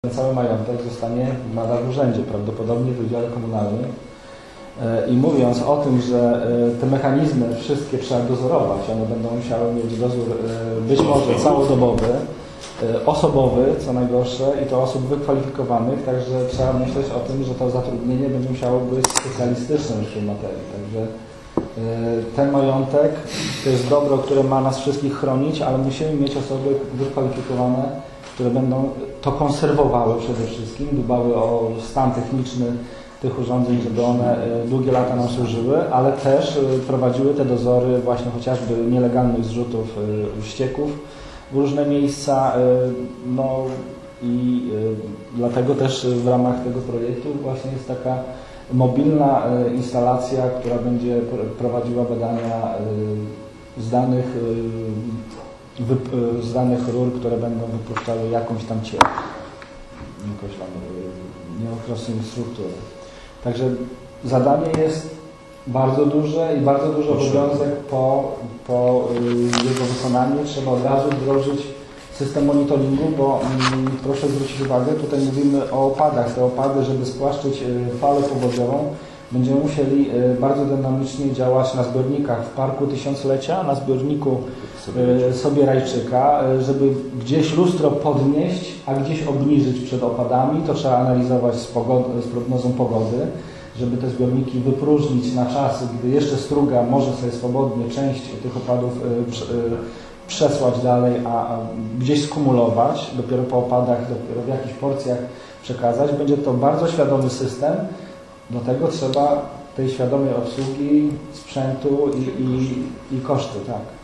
Cały majątek zostanie nadal w urzędzie, prawdopodobnie w Wydziale Komunalnym. I mówiąc o tym, że te mechanizmy wszystkie trzeba dozorować, one będą musiały mieć dozór być może całodobowy, osobowy, co najgorsze, i to osób wykwalifikowanych, także trzeba myśleć o tym, że to zatrudnienie będzie musiało być specjalistyczne w tej materii. Także ten majątek to jest dobro, które ma nas wszystkich chronić, ale musimy mieć osoby wykwalifikowane, które będą to konserwowały przede wszystkim, dbały o stan techniczny tych urządzeń, żeby one długie lata nam służyły, ale też prowadziły te dozory właśnie chociażby nielegalnych zrzutów ścieków w różne miejsca. No i dlatego też w ramach tego projektu właśnie jest taka mobilna instalacja, która będzie prowadziła badania z danych rur, które będą wypuszczały jakąś tam ciecz, jakąś tam nieokreśloną strukturę. Także zadanie jest bardzo duże i bardzo duży obowiązek po jego wykonaniu. Trzeba od razu wdrożyć system monitoringu, bo proszę zwrócić uwagę, tutaj mówimy o opadach. Te opady, żeby spłaszczyć falę powodziową, będziemy musieli bardzo dynamicznie działać na zbiornikach w Parku Tysiąclecia, na zbiorniku Sobierajczyka, żeby gdzieś lustro podnieść, a gdzieś obniżyć przed opadami. To trzeba analizować z prognozą pogody, żeby te zbiorniki wypróżnić na czasy, gdy jeszcze struga może sobie swobodnie część tych opadów przesłać dalej, a gdzieś skumulować, dopiero po opadach, dopiero w jakichś porcjach przekazać. Będzie to bardzo świadomy system. Do tego trzeba tej świadomej obsługi, sprzętu i koszty, tak.